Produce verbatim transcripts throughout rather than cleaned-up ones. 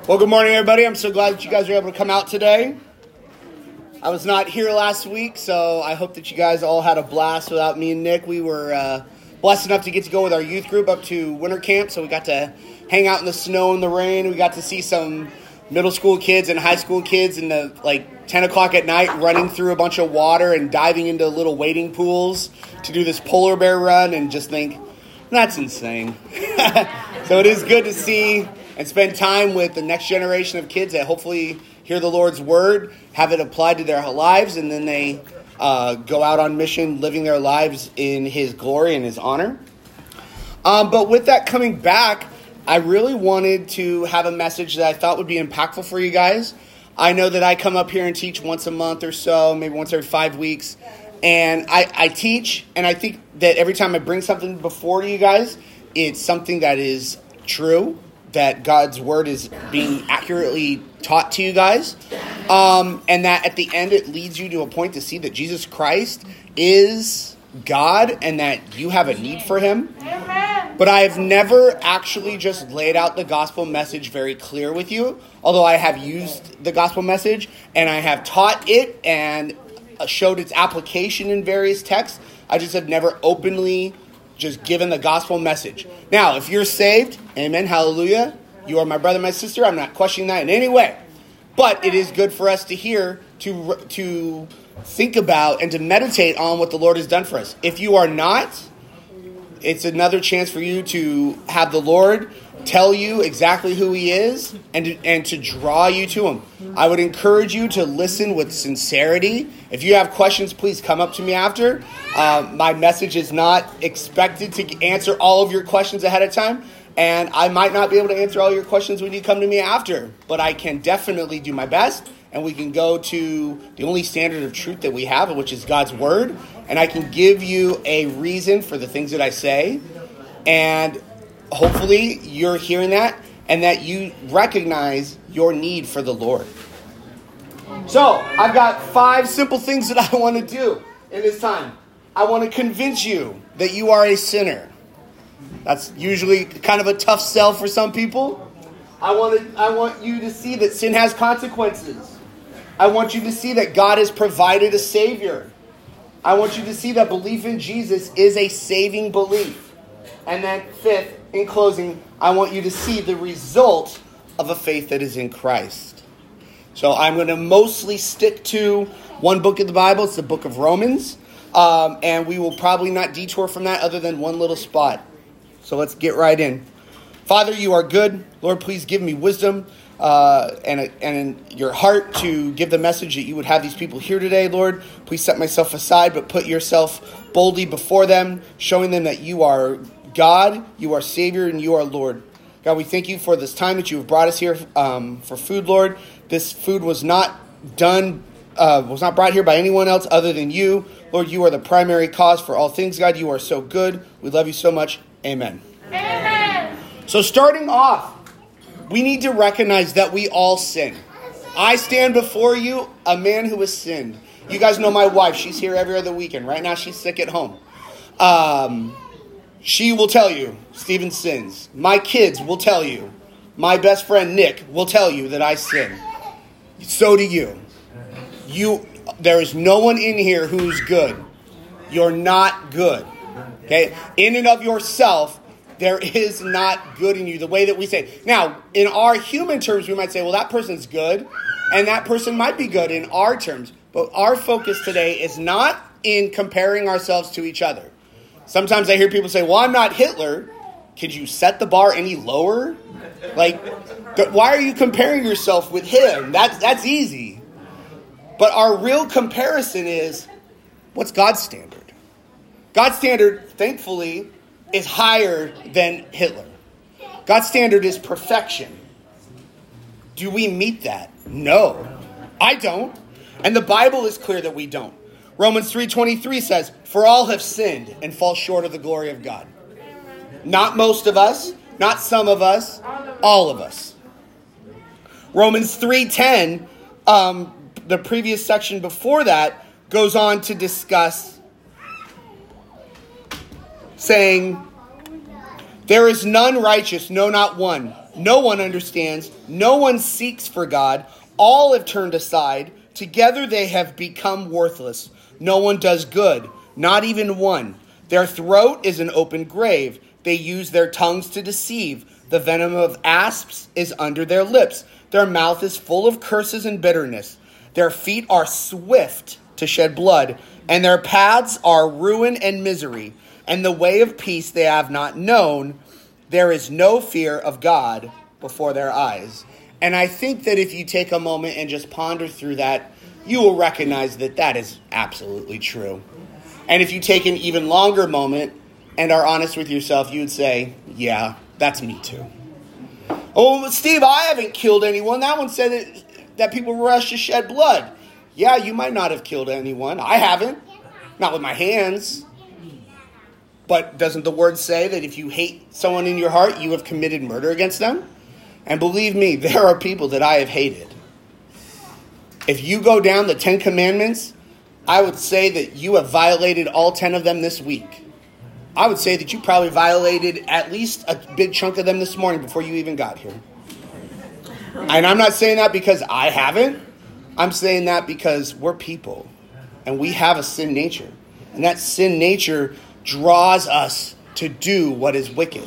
Well, good morning, everybody. I'm so glad that you guys were able to come out today. I was not here last week, so I hope that you guys all had a blast without me and Nick. We were uh, blessed enough to get to go with our youth group up to winter camp, so we got to hang out in the snow and the rain. We got to see some middle school kids and high school kids in the like ten o'clock at night running through a bunch of water and diving into little wading pools to do this polar bear run, and just think, that's insane. So it is good to see and spend time with the next generation of kids that hopefully hear the Lord's word, have it applied to their lives, and then they uh, go out on mission, living their lives in His glory and His honor. Um, but with that coming back, I really wanted to have a message that I thought would be impactful for you guys. I know that I come up here and teach once a month or so, maybe once every five weeks. And I, I teach, and I think that every time I bring something before you guys, it's something that is true, that God's word is being accurately taught to you guys. Um, and that at the end, it leads you to a point to see that Jesus Christ is God and that you have a need for Him. Amen. But I have never actually just laid out the gospel message very clear with you, although I have used the gospel message and I have taught it and showed its application in various texts. I just have never openly just given the gospel message. Now, if you're saved, amen, hallelujah, you are my brother, my sister. I'm not questioning that in any way. But it is good for us to hear, to to think about, and to meditate on what the Lord has done for us. If you are not, it's another chance for you to have the Lord tell you exactly who He is and to, and to draw you to Him. I would encourage you to listen with sincerity. If you have questions, please come up to me after. Uh, my message is not expected to answer all of your questions ahead of time, and I might not be able to answer all your questions when you come to me after, but I can definitely do my best, and we can go to the only standard of truth that we have, which is God's word, and I can give you a reason for the things that I say, and hopefully you're hearing that and that you recognize your need for the Lord. So I've got five simple things that I want to do in this time. I want to convince you that you are a sinner. That's usually kind of a tough sell for some people. I want to, I want you to see that sin has consequences. I want you to see that God has provided a Savior. I want you to see that belief in Jesus is a saving belief. And then fifth, in closing, I want you to see the result of a faith that is in Christ. So I'm going to mostly stick to one book of the Bible. It's the book of Romans. Um, and we will probably not detour from that other than one little spot. So let's get right in. Father, you are good. Lord, please give me wisdom uh, and, a, and your heart to give the message that you would have these people hear today, Lord. Please set myself aside, but put yourself boldly before them, showing them that you are God, you are Savior, and you are Lord. God, we thank you for this time that you have brought us here um, for food, Lord. This food was not done, uh, was not brought here by anyone else other than you. Lord, you are the primary cause for all things, God. You are so good. We love you so much. Amen. Amen. So starting off, we need to recognize that we all sin. I stand before you, a man who has sinned. You guys know my wife. She's here every other weekend. Right now, she's sick at home. Um... She will tell you, Stephen sins. My kids will tell you. My best friend, Nick, will tell you that I sin. So do you. You, there is no one in here who's good. You're not good. Okay? In and of yourself, there is not good in you. The way that we say. Now, in our human terms, we might say, well, that person's good. And that person might be good in our terms. But our focus today is not in comparing ourselves to each other. Sometimes I hear people say, well, I'm not Hitler. Could you set the bar any lower? Like, why are you comparing yourself with him? That's, that's easy. But our real comparison is, what's God's standard? God's standard, thankfully, is higher than Hitler. God's standard is perfection. Do we meet that? No, I don't. And the Bible is clear that we don't. Romans three twenty-three says, for all have sinned and fall short of the glory of God. Not most of us, not some of us, all of us. Romans three ten, um, the previous section before that, goes on to discuss saying, There is none righteous, no, not one. No one understands. No one seeks for God. All have turned aside. Together they have become worthless. No one does good, not even one. Their throat is an open grave. They use their tongues to deceive. The venom of asps is under their lips. Their mouth is full of curses and bitterness. Their feet are swift to shed blood, and their paths are ruin and misery. And the way of peace they have not known. There is no fear of God before their eyes. And I think that if you take a moment and just ponder through that, you will recognize that that is absolutely true. And if you take an even longer moment and are honest with yourself, you would say, yeah, that's me too. Oh, Steve, I haven't killed anyone. That one said that, that people rush to shed blood. Yeah, you might not have killed anyone. I haven't. Not with my hands. But doesn't the word say that if you hate someone in your heart, you have committed murder against them? And believe me, there are people that I have hated. If you go down the Ten Commandments, I would say that you have violated all ten of them this week. I would say that you probably violated at least a big chunk of them this morning before you even got here. And I'm not saying that because I haven't. I'm saying that because we're people. And we have a sin nature. And that sin nature draws us to do what is wicked.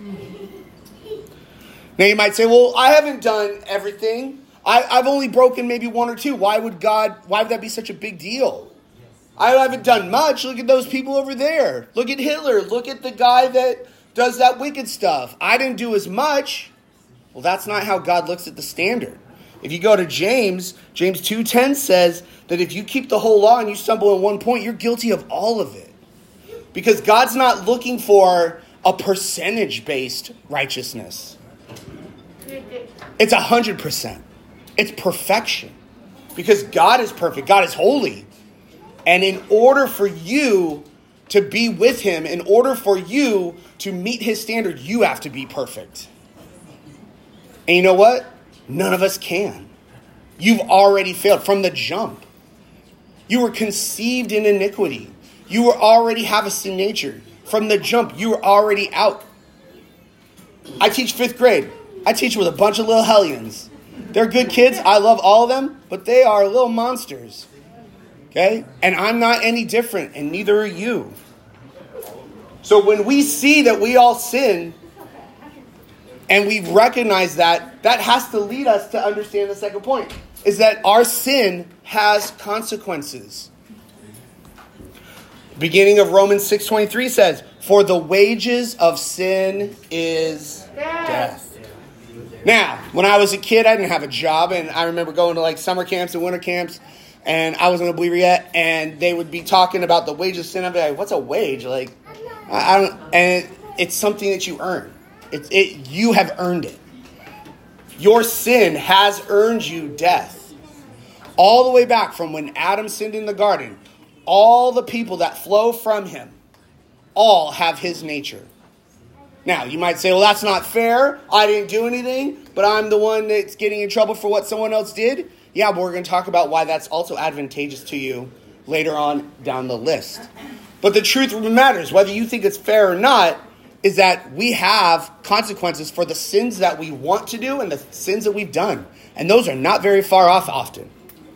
Now you might say, well, I haven't done everything. I, I've only broken maybe one or two. Why would God, why would that be such a big deal? I haven't done much. Look at those people over there. Look at Hitler. Look at the guy that does that wicked stuff. I didn't do as much. Well, that's not how God looks at the standard. If you go to James, James two ten says that if you keep the whole law and you stumble at one point, you're guilty of all of it. Because God's not looking for a percentage-based righteousness. It's one hundred percent. It's perfection. Because God is perfect. God is holy. And in order for you to be with him, in order for you to meet his standard, you have to be perfect. And you know what? None of us can. You've already failed from the jump. You were conceived in iniquity. You were already have a sin nature. From the jump, you were already out. I teach fifth grade. I teach with a bunch of little hellions. They're good kids. I love all of them, but they are little monsters. Okay? And I'm not any different, and neither are you. So when we see that we all sin, and we recognize that, that has to lead us to understand the second point, is that our sin has consequences. The beginning of Romans six twenty-three says, for the wages of sin is death. Now, when I was a kid, I didn't have a job, and I remember going to like summer camps and winter camps, and I wasn't a believer yet, and they would be talking about the wage of sin. I'd be like, what's a wage? Like, I don't, and it's something that you earn. It's it, you have earned it. Your sin has earned you death. All the way back from when Adam sinned in the garden, all the people that flow from him, all have his nature. Now, you might say, well, that's not fair. I didn't do anything, but I'm the one that's getting in trouble for what someone else did. Yeah, but we're going to talk about why that's also advantageous to you later on down the list. But the truth of the matter is, whether you think it's fair or not, is that we have consequences for the sins that we want to do and the sins that we've done. And those are not very far off often.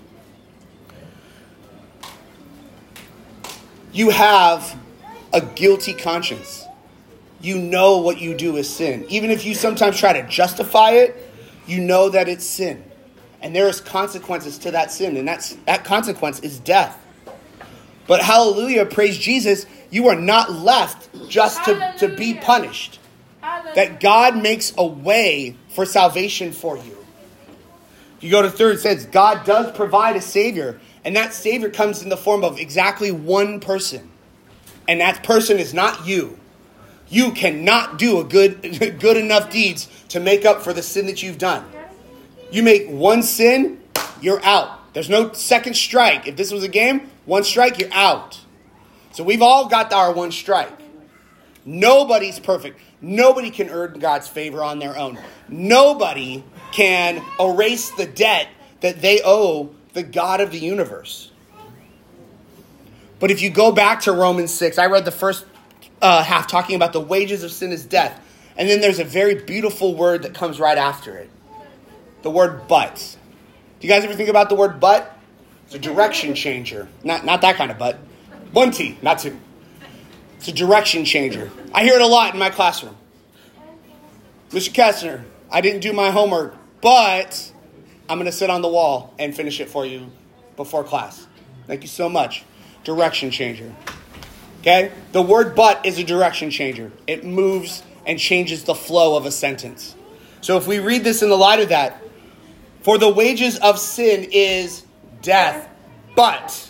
You have a guilty conscience. You know what you do is sin. Even if you sometimes try to justify it, you know that it's sin. And there is consequences to that sin. And that's, that consequence is death. But hallelujah, praise Jesus, you are not left just to, to be punished. That God makes a way for salvation for you. You go to third, it says God does provide a Savior. And that Savior comes in the form of exactly one person. And that person is not you. You cannot do a good, good enough deeds to make up for the sin that you've done. You make one sin, you're out. There's no second strike. If this was a game, one strike, you're out. So we've all got our one strike. Nobody's perfect. Nobody can earn God's favor on their own. Nobody can erase the debt that they owe the God of the universe. But if you go back to Romans six, I read the first uh, half talking about the wages of sin is death. And then there's a very beautiful word that comes right after it. The word but. Do you guys ever think about the word but? It's a direction changer. Not, not that kind of but. One T, not two. It's a direction changer. I hear it a lot in my classroom. Mister Kessner, I didn't do my homework, but I'm going to sit on the wall and finish it for you before class. Thank you so much. Direction changer. Okay? The word but is a direction changer. It moves and changes the flow of a sentence. So if we read this in the light of that, for the wages of sin is death, but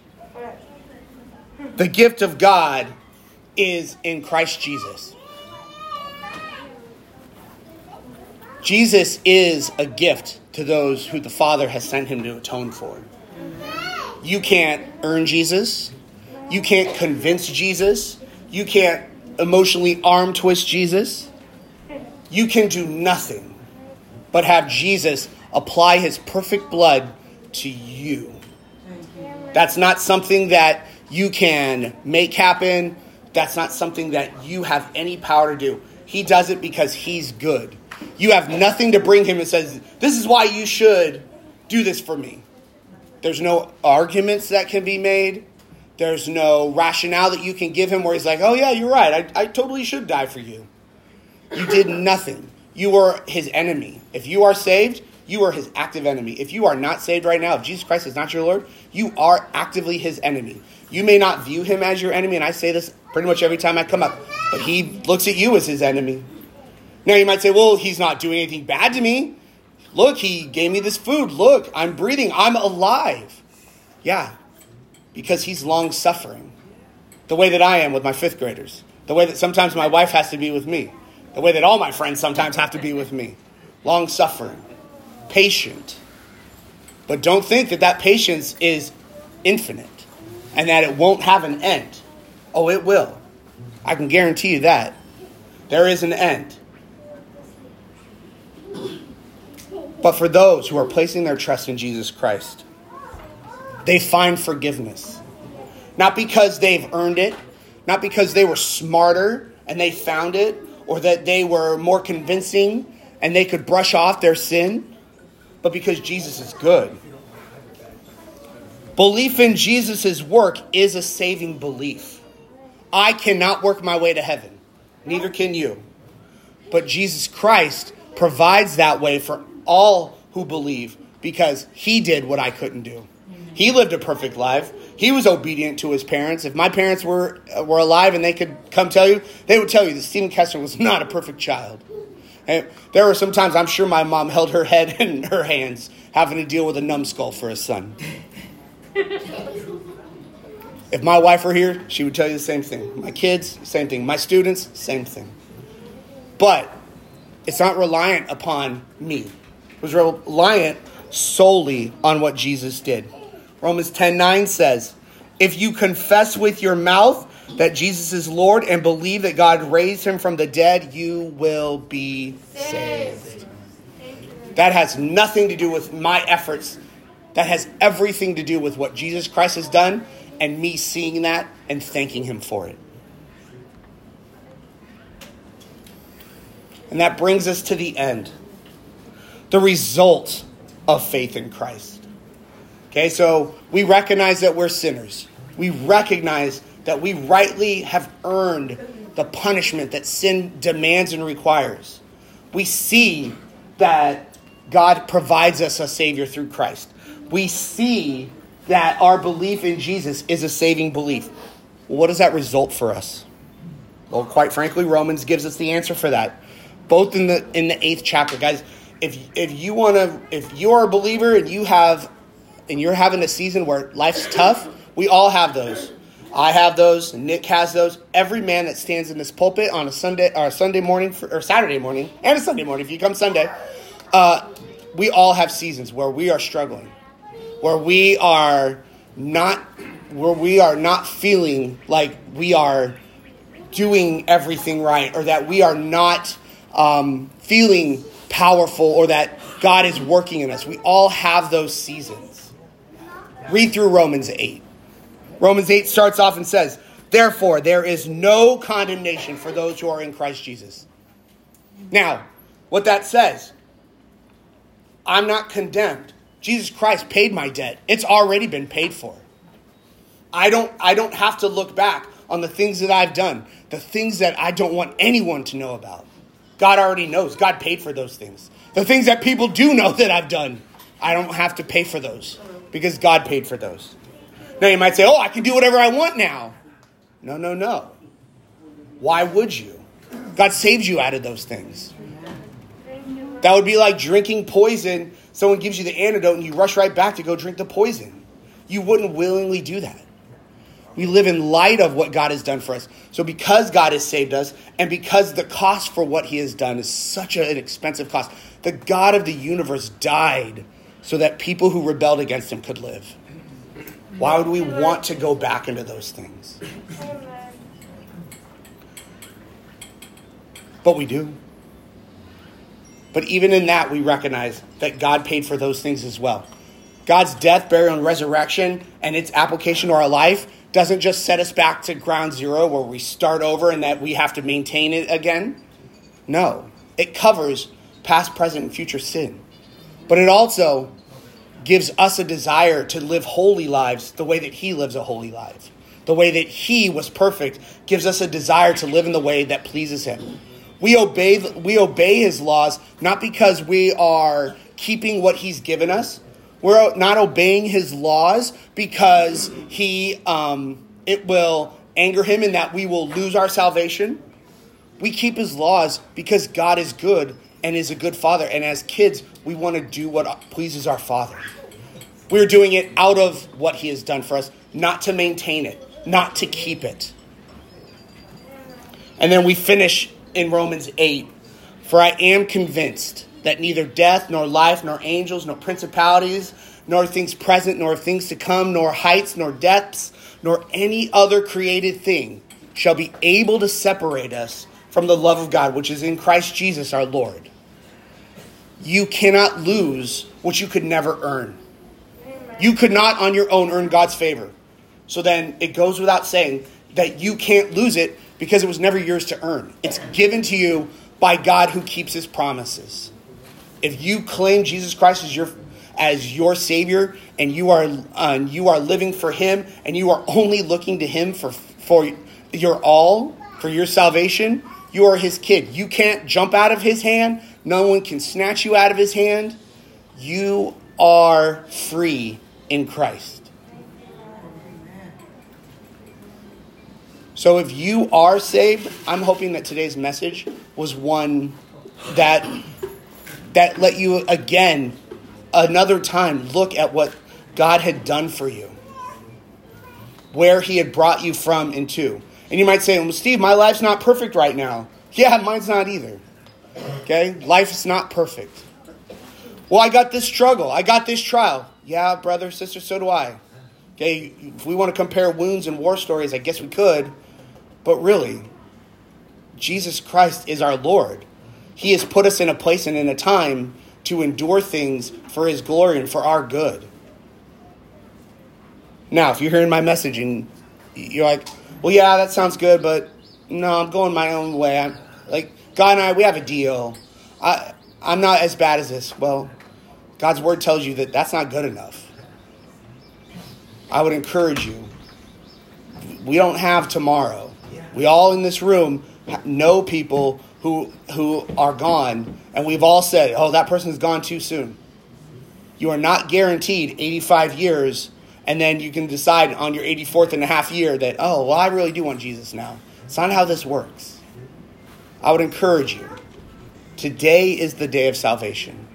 the gift of God is in Christ Jesus. Jesus is a gift to those who the Father has sent him to atone for. You can't earn Jesus. You can't convince Jesus. You can't emotionally arm twist Jesus. You can do nothing but have Jesus apply his perfect blood to you. That's not something that you can make happen. That's not something that you have any power to do. He does it because he's good. You have nothing to bring him and says, this is why you should do this for me. There's no arguments that can be made. There's no rationale that you can give him where he's like, oh yeah, you're right. I, I totally should die for you. You did nothing. You were his enemy. If you are saved, you are his active enemy. If you are not saved right now, if Jesus Christ is not your Lord, you are actively his enemy. You may not view him as your enemy, and I say this pretty much every time I come up, but he looks at you as his enemy. Now you might say, well, he's not doing anything bad to me. Look, he gave me this food. Look, I'm breathing. I'm alive. Yeah, because he's long-suffering. The way that I am with my fifth graders. The way that sometimes my wife has to be with me. The way that all my friends sometimes have to be with me. Long-suffering. Patient. But don't think that that patience is infinite. And that it won't have an end. Oh, it will. I can guarantee you that. There is an end. But for those who are placing their trust in Jesus Christ, they find forgiveness. Not because they've earned it, not because they were smarter and they found it, or that they were more convincing and they could brush off their sin, but because Jesus is good. Belief in Jesus' work is a saving belief. I cannot work my way to heaven. Neither can you. But Jesus Christ provides that way for all who believe because he did what I couldn't do. He lived a perfect life. He was obedient to his parents. If my parents were were alive and they could come tell you, they would tell you that Stephen Kessner was not a perfect child. And there were some times I'm sure my mom held her head in her hands having to deal with a numbskull for a son. If my wife were here, she would tell you the same thing. My kids, same thing. My students, same thing. But it's not reliant upon me. It was reliant solely on what Jesus did. Romans ten nine says, if you confess with your mouth that Jesus is Lord and believe that God raised him from the dead, you will be saved. That has nothing to do with my efforts. That has everything to do with what Jesus Christ has done and me seeing that and thanking him for it. And that brings us to the end. The result of faith in Christ. Okay, so we recognize that we're sinners. We recognize that we rightly have earned the punishment that sin demands and requires. We see that God provides us a Savior through Christ. We see that our belief in Jesus is a saving belief. Well, what does that result for us? Well, quite frankly, Romans gives us the answer for that. Both in the in the eighth chapter, guys. If if you want to, if you're a believer and you have, and you're having a season where life's tough, we all have those. I have those. Nick has those. Every man that stands in this pulpit on a Sunday or a Sunday morning for, or Saturday morning and a Sunday morning, if you come Sunday, uh, we all have seasons where we are struggling, where we are not, where we are not feeling like we are doing everything right, or that we are not um, feeling powerful, or that God is working in us. We all have those seasons. Read through Romans eight. Romans eight starts off and says, therefore, there is no condemnation for those who are in Christ Jesus. Now, what that says, I'm not condemned. Jesus Christ paid my debt. It's already been paid for. I don't, I don't have to look back on the things that I've done, the things that I don't want anyone to know about. God already knows. God paid for those things. The things that people do know that I've done, I don't have to pay for those because God paid for those. Now you might say, oh, I can do whatever I want now. No, no, no. Why would you? God saves you out of those things. That would be like drinking poison. Someone gives you the antidote and you rush right back to go drink the poison. You wouldn't willingly do that. We live in light of what God has done for us. So because God has saved us, and because the cost for what he has done is such an expensive cost, the God of the universe died so that people who rebelled against him could live. Why would we want to go back into those things? But we do. But even in that, we recognize that God paid for those things as well. God's death, burial, and resurrection and its application to our life doesn't just set us back to ground zero where we start over and that we have to maintain it again. No, it covers past, present, and future sin. But it also gives us a desire to live holy lives the way that he lives a holy life. The way that he was perfect gives us a desire to live in the way that pleases him. We obey, we obey his laws not because we are keeping what he's given us. We're not obeying his laws because he um, it will anger him and that we will lose our salvation. We keep his laws because God is good and is a good father. And as kids, we want to do what pleases our father. We're doing it out of what he has done for us, not to maintain it, not to keep it. And then we finish in Romans eight. For I am convinced that neither death, nor life, nor angels, nor principalities, nor things present, nor things to come, nor heights, nor depths, nor any other created thing shall be able to separate us from the love of God, which is in Christ Jesus our Lord. You cannot lose what you could never earn. You could not on your own earn God's favor. So then it goes without saying that you can't lose it because it was never yours to earn. It's given to you by God who keeps his promises. If you claim Jesus Christ as your as your Savior and you are uh, you are living for him and you are only looking to him for for your all, for your salvation, you are his kid. You can't jump out of his hand. No one can snatch you out of his hand. You are free in Christ. So if you are saved, I'm hoping that today's message was one that that let you again, another time, look at what God had done for you. Where he had brought you from and to. And you might say, well, Steve, my life's not perfect right now. Yeah, mine's not either. Okay? Life is not perfect. Well, I got this struggle. I got this trial. Yeah, brother, sister, so do I. Okay, if we want to compare wounds and war stories, I guess we could. But really, Jesus Christ is our Lord. He has put us in a place and in a time to endure things for his glory and for our good. Now, if you're hearing my message and you're like, well, yeah, that sounds good, but no, I'm going my own way. I'm like, God and I, we have a deal. I, I'm not as bad as this. Well, God's word tells you that that's not good enough. I would encourage you. We don't have tomorrow. We all in this room know people who who are gone, and we've all said, oh, that person's gone too soon. You are not guaranteed eighty-five years, and then you can decide on your eighty-fourth and a half year that, oh, well, I really do want Jesus now. It's not how this works. I would encourage you. Today is the day of salvation.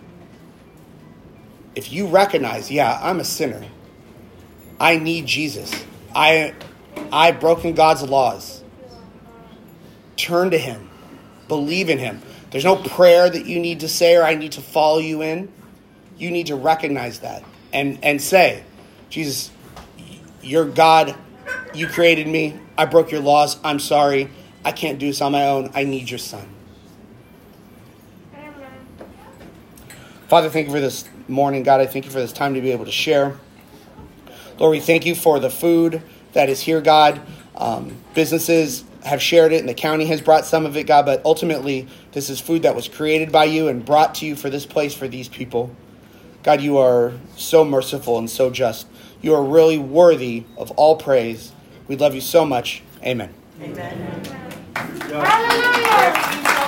If you recognize, yeah, I'm a sinner. I need Jesus. I, I've broken God's laws. Turn to him. Believe in him. There's no prayer that you need to say or I need to follow you in. You need to recognize that and, and say, Jesus, you're God. You created me. I broke your laws. I'm sorry. I can't do this on my own. I need your son. Amen. Father, thank you for this morning. God, I thank you for this time to be able to share. Lord, we thank you for the food that is here, God. Um, businesses have shared it, and the county has brought some of it, God, but ultimately this is food that was created by you and brought to you for this place, for these people. God, you are so merciful and so just. You are really worthy of all praise. We love you so much. Amen. Amen. Hallelujah.